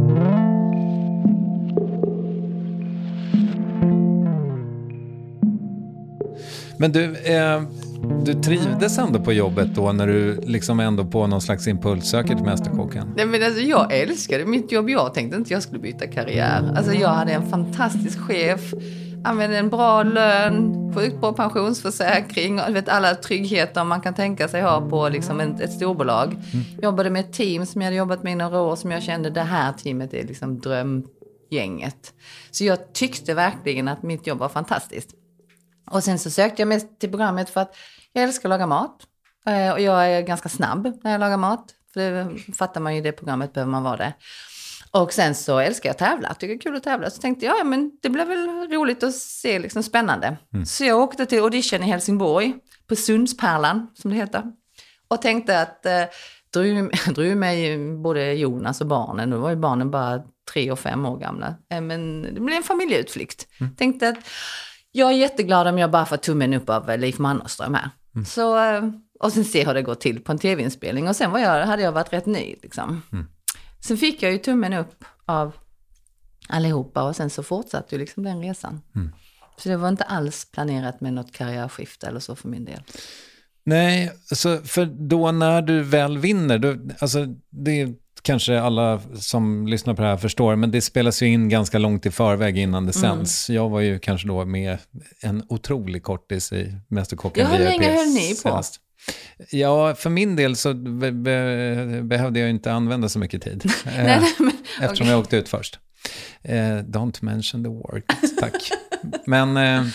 Men du trivdes ändå på jobbet då när du liksom ändå på någon slags impuls söker till Mästerkocken?
Nej, men alltså jag älskade mitt jobb. Jag tänkte inte jag skulle byta karriär. Alltså jag hade en fantastisk chef, använde en bra lön, sjukt bra pensionsförsäkring och vet, alla tryggheter man kan tänka sig ha på liksom ett storbolag. Jobbade med ett team som jag hade jobbat med i några år som jag kände det här teamet är liksom drömgänget. Så jag tyckte verkligen att mitt jobb var fantastiskt. Och sen så sökte jag mig till programmet för att jag älskar att laga mat. Och jag är ganska snabb när jag lagar mat. För det fattar man ju i det programmet behöver man vara det. Och sen så älskar jag att tävla. Tycker det är kul att tävla. Så tänkte jag, men det blev väl roligt att se, liksom spännande. Så jag åkte till audition i Helsingborg. På Sundspärlan, som det heter. Och tänkte att drog mig både Jonas och barnen. Då var ju barnen bara 3 och 5 år gamla. Men det blev en familjeutflykt. Tänkte att jag är jätteglad om jag bara får tummen upp av Leif Mannerström här. Så, och sen se hur det går till på en tv-inspelning. Och sen hade jag varit rätt nöjd liksom. Sen fick jag ju tummen upp av allihopa och sen så fortsatte ju liksom den resan. Så det var inte alls planerat med något karriärskifte eller så för min del.
Nej, så för då när du väl vinner, då, alltså det kanske alla som lyssnar på det här förstår, men det spelas ju in ganska långt i förväg innan det sänds. Jag var ju kanske då med en otrolig kortis i Mästerkocken.
Hur länge höll ni på?
Senast. Ja, för min del så behövde jag inte använda så mycket tid. Eftersom jag åkte ut först. Don't mention the word, tack. Men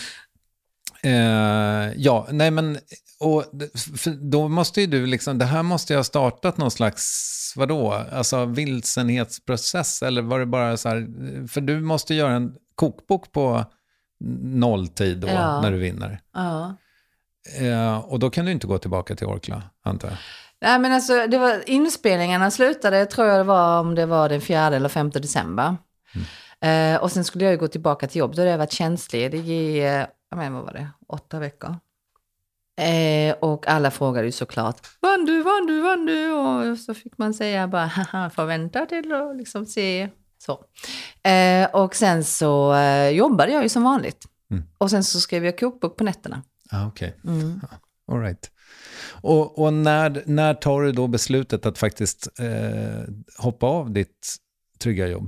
ja, nej men och då måste ju du liksom, det här måste jag ha startat någon slags, vadå? Alltså vilsenhetsprocess, eller var det bara så här, för du måste göra en kokbok på nolltid då när du vinner. Ja. Och då kan du inte gå tillbaka till Orkla, antar jag.
Nej, men alltså det var inspelningarna slutade, tror jag det var, om det var den 4 eller 5 december. Och sen skulle jag ju gå tillbaka till jobb. Då hade jag varit tjänstledig i, vad var det, 8 veckor. Och alla frågade ju såklart, vann du? Och så fick man säga bara, haha, får vänta till och liksom se så. Och sen så jobbade jag ju som vanligt. Och sen så skrev jag kokbok på nätterna.
Okej. All right. Och när tar du då beslutet att faktiskt hoppa av ditt trygga jobb?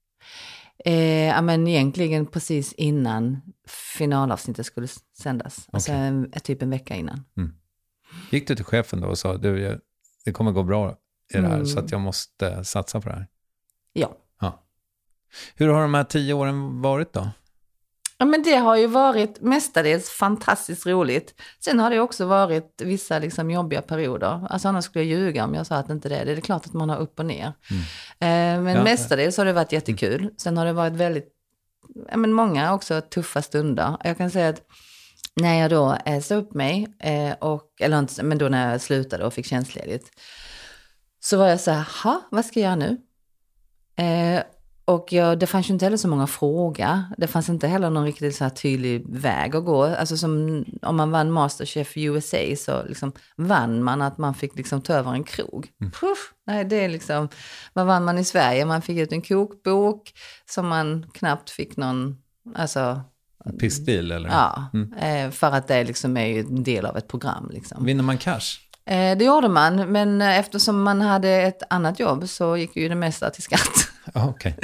Men egentligen precis innan finalavsnittet skulle sändas. Alltså typ en vecka innan.
Gick du till chefen då och sa, du, det kommer gå bra i det här så att jag måste satsa på det här?
Ja.
Hur har de här 10 åren varit då?
Ja, men det har ju varit mestadels fantastiskt roligt. Sen har det också varit vissa liksom jobbiga perioder. Alltså annars skulle jag ljuga om jag sa att inte det är. Det är klart att man har upp och ner. Men mestadels har det varit jättekul. Sen har det varit väldigt, många också tuffa stunder. Jag kan säga att när jag då sa upp mig, men då när jag slutade och fick tjänstledigt, så var jag så här, vad ska jag göra nu? Och det fanns ju inte heller så många frågor. Det fanns inte heller någon riktigt så här tydlig väg att gå. Alltså som om man vann Masterchef USA så liksom vann man att man fick liksom ta över en krog. Nej, det är liksom, vad vann man i Sverige? Man fick ut en kokbok som man knappt fick någon, alltså...
Pissbil eller?
Ja, för att det liksom är ju en del av ett program liksom.
Vinner man cash?
Det gjorde man, men eftersom man hade ett annat jobb så gick ju det mesta till skatt.
Okay.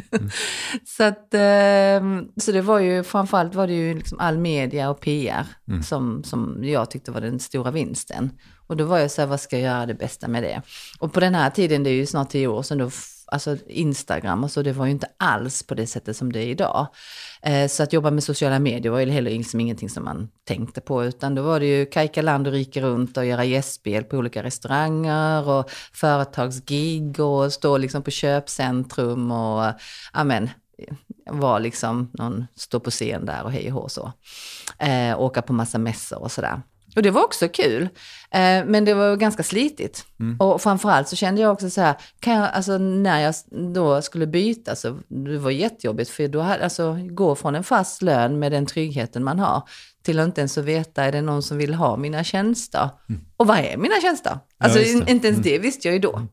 Så det var ju, framförallt var det ju liksom all media och PR som jag tyckte var den stora vinsten. Och då var jag så här, vad ska jag göra det bästa med det? Och på den här tiden, det är ju snart 10 år sedan då, alltså Instagram och så, det var ju inte alls på det sättet som det är idag. Så att jobba med sociala medier var ju heller liksom ingenting som man tänkte på, utan då var det ju kajka land och rika runt och göra gästspel på olika restauranger och företagsgig och stå liksom på köpcentrum och var liksom någon stå på scen där och hej och hå så. Åka på massa mässor och sådär. Och det var också kul, men det var ganska slitigt. Och framförallt så kände jag också så här, när jag då skulle byta så det var jättejobbigt, för då gå från en fast lön med den tryggheten man har till att inte ens så veta, är det någon som vill ha mina tjänster? Och vad är mina tjänster? Alltså inte ens det visste jag ju då.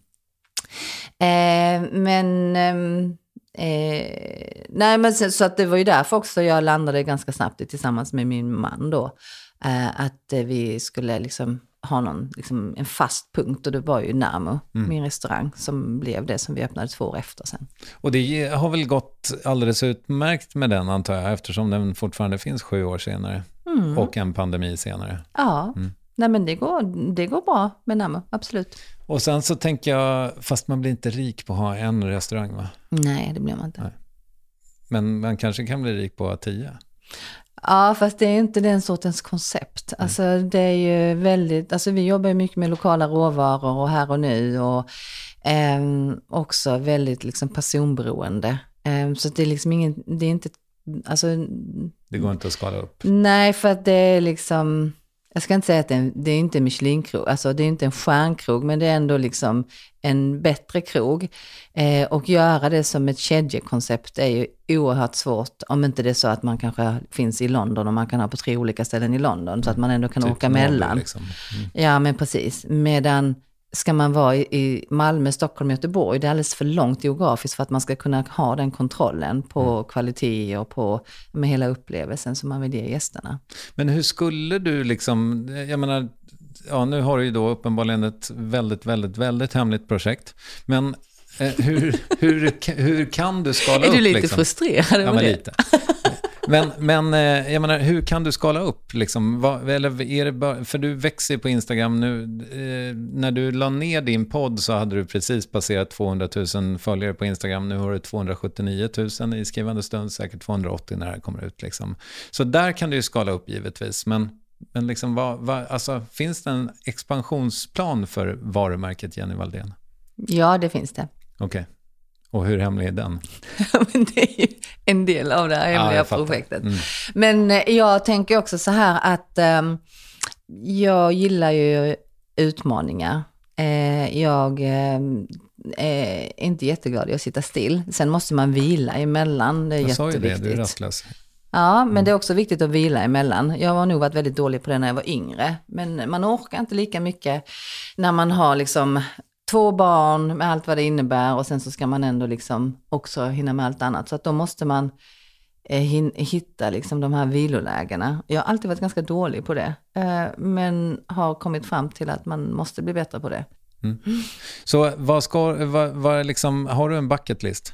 Så att det var ju därför också jag landade ganska snabbt tillsammans med min man då. Att vi skulle liksom ha någon, liksom en fast punkt, och det var ju Namo, min restaurang, som blev det som vi öppnade 2 år efter sen. Och
det har väl gått alldeles utmärkt med den, antar jag, eftersom den fortfarande finns 7 år senare och en pandemi senare.
Ja, nej men det går bra med Namo, absolut.
Och sen så tänker jag, fast man blir inte rik på att ha en restaurang, va?
Nej, det blir man inte. Nej.
Men man kanske kan bli rik på att ha 10.
Ja, fast det är inte den sortens koncept. Alltså det är ju väldigt, alltså vi jobbar ju mycket med lokala råvaror och här och nu, och också väldigt liksom personberoende. Så det är liksom det är inte, alltså...
Det går inte att skala upp.
Nej, för att det är liksom, jag ska inte säga att det är inte en Michelin-krog, alltså det är inte en stjärnkrog, men det är ändå liksom en bättre krog. Och göra det som ett kedjekoncept är ju oerhört svårt, om inte det är så att man kanske finns i London och man kan ha på 3 olika ställen i London, så att man ändå kan
typ
åka mellan.
Liksom.
Ja, men precis. Medan ska man vara i Malmö, Stockholm, Göteborg, det är alldeles för långt geografiskt för att man ska kunna ha den kontrollen på kvalitet och på med hela upplevelsen som man vill ge gästerna.
Men hur skulle du liksom, jag menar, ja, nu har du ju då uppenbarligen ett väldigt, väldigt, väldigt hemligt projekt, men hur kan du skala upp?
Är du lite
liksom?
Frustrerad?
Ja, men lite. Men jag menar, hur kan du skala upp liksom? Eller är det bara, för du växer på Instagram nu, när du la ner din podd så hade du precis passerat 200 000 följare på Instagram, nu har du 279 000 i skrivande stund, säkert 280 när det kommer ut liksom. Så där kan du ju skala upp givetvis, men liksom alltså, finns det en expansionsplan för varumärket Jenny Valdén?
Ja, det finns det.
Okej. Och hur hemlig är den?
Men det är ju en del av det här hemliga projektet. Men jag tänker också så här att jag gillar ju utmaningar. Jag är inte jätteglad i att sitta still. Sen måste man vila emellan. Det är jätteviktigt.
Jag sa ju det, du är rastlös.
Ja, men det är också viktigt att vila emellan. Jag har nog varit väldigt dålig på det när jag var yngre. Men man orkar inte lika mycket när man har liksom 2 barn med allt vad det innebär, och sen så ska man ändå liksom också hinna med allt annat. Så att då måste man hitta liksom de här vilolägena. Jag har alltid varit ganska dålig på det, men har kommit fram till att man måste bli bättre på det.
Så vad liksom, har du en bucket list?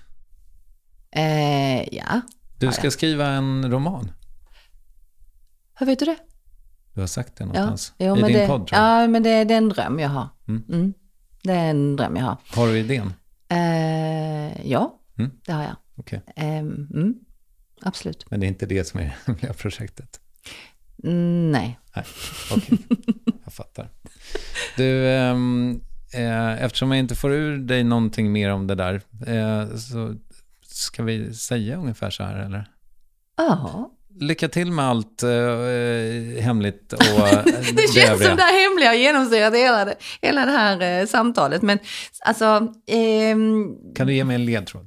Ja.
Du ska skriva en roman.
Hur vet du det?
Du har sagt det någonstans.
Ja,
i din podd, tror jag.
Ja, men det är en dröm jag har. Det är en dröm jag har.
Har du idén?
Ja, det har jag.
Okay.
Absolut.
Men det är inte det som är det hemliga projektet?
Nej.
Okej. Jag fattar. Du, eftersom jag inte får ur dig någonting mer om det där, så ska vi säga ungefär så här, eller?
Ja.
Lycka till med allt hemligt och
det känns som det här hemliga genomsyrat hela det här samtalet. Men alltså...
kan du ge mig en ledtråd?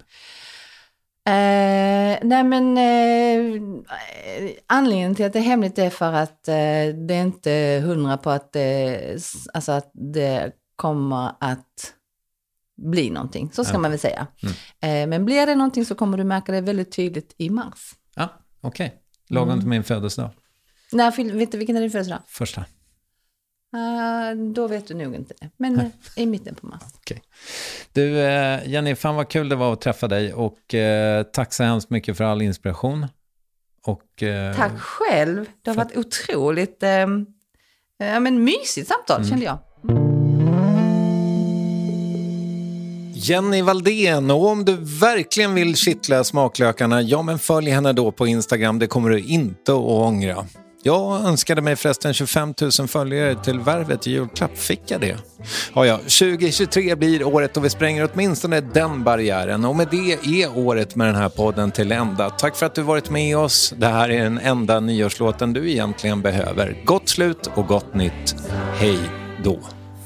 Nej, men anledningen till att det är hemligt är för att det är inte 100 på att det kommer att bli någonting. Så ska man väl säga. Men blir det någonting så kommer du märka det väldigt tydligt i mars.
Ja, okej. Lagom till min födelsedag.
Nej, vet du vilken är din födelsedag?
1.
Då vet du nog inte det. Men i mitten på mars.
Okej. Du, Jenny, fan vad kul det var att träffa dig. Och tack så hemskt mycket för all inspiration. Och,
tack själv. Det har varit otroligt mysigt samtal, kände jag.
Jenny Valdén, och om du verkligen vill kittla smaklökarna, ja men följ henne då på Instagram, det kommer du inte att ångra. Jag önskade mig förresten 25 000 följare till Värvet i julklapp, fick jag det? Ja, 2023 blir året och vi spränger åtminstone den barriären, och med det är året med den här podden till ända. Tack för att du varit med oss, det här är den enda nyårslåten du egentligen behöver. Gott slut och gott nytt, hej då!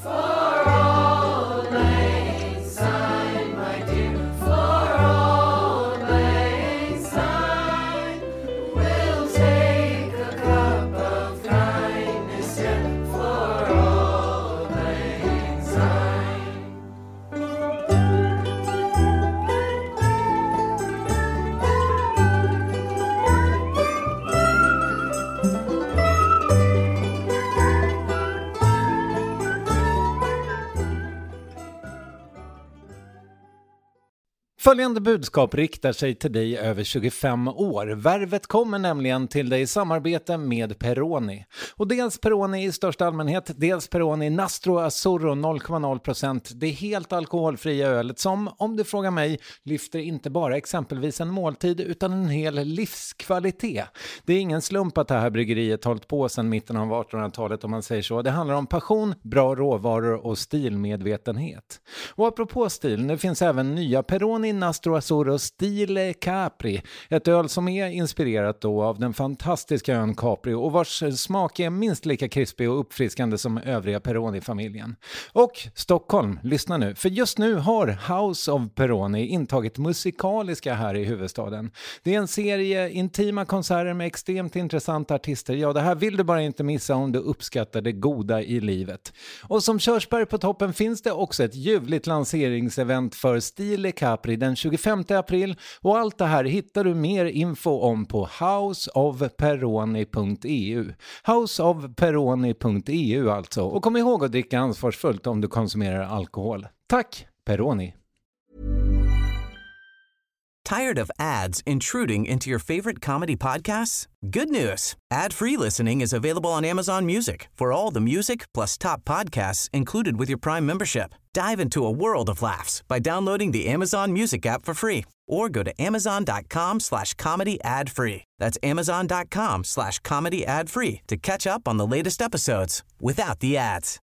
Följande budskap riktar sig till dig över 25 år. Värvet kommer nämligen till dig i samarbete med Peroni. Och dels Peroni i största allmänhet, dels Peroni Nastro Azzurro 0,0%. Det är helt alkoholfria ölet som, om du frågar mig, lyfter inte bara exempelvis en måltid utan en hel livskvalitet. Det är ingen slump att det här bryggeriet hållit på sedan mitten av 1800-talet, om man säger så. Det handlar om passion, bra råvaror och stilmedvetenhet. Och apropå stil, nu finns även nya Peroni Peroni Nastro Azzurro Stile Capri. Ett öl som är inspirerat då av den fantastiska ön Capri och vars smak är minst lika krispig och uppfriskande som övriga Peroni-familjen. Och Stockholm, lyssna nu, för just nu har House of Peroni intagit musikaliska här i huvudstaden. Det är en serie intima konserter med extremt intressanta artister. Ja, det här vill du bara inte missa om du uppskattar det goda i livet. Och som körsbär på toppen finns det också ett ljuvligt lanseringsevent för Stile Capri den 25 april och allt det här hittar du mer info om på houseofperoni.eu. Houseofperoni.eu alltså. Och kom ihåg att dricka ansvarsfullt om du konsumerar alkohol. Tack, Peroni!
Tired of ads intruding into your favorite comedy podcasts? Good news! Ad-free listening is available on Amazon Music for all the music plus top podcasts included with your Prime membership. Dive into a world of laughs by downloading the Amazon Music app for free or go to amazon.com/comedy ad-free. That's amazon.com/comedy ad-free to catch up on the latest episodes without the ads.